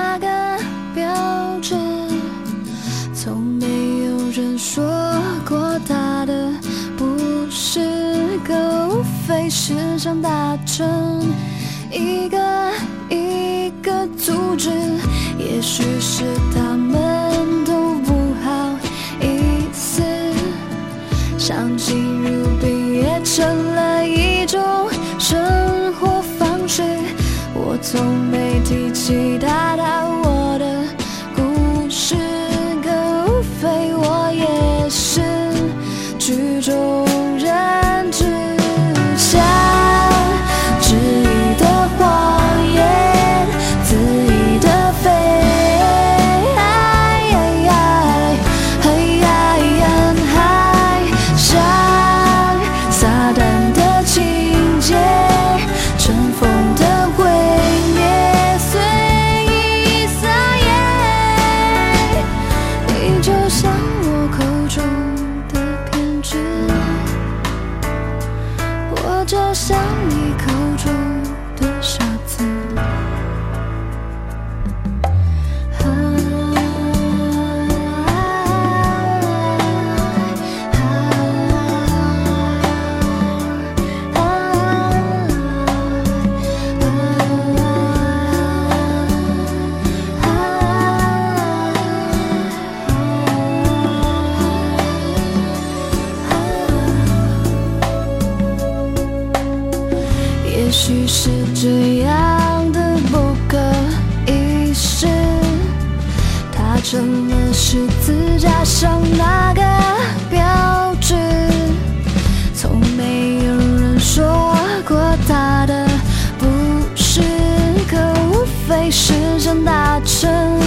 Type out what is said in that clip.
那个标志，从没有人说过他的不是个，无非是想达成一个组织。也许是他们都不好意思，相敬如宾也成了一种生活方式。我从没提起他我的故事，可无非我也是剧中人，只想执意的谎言，恣意的飞，像撒旦的情节，尘封的毁灭，随意撒野。你就像我口中的偏执，我就像你口中的傻子。也许是这样的不可一世，它成了十字架上那个标志。从没有人说过他的不是，可无非是想达成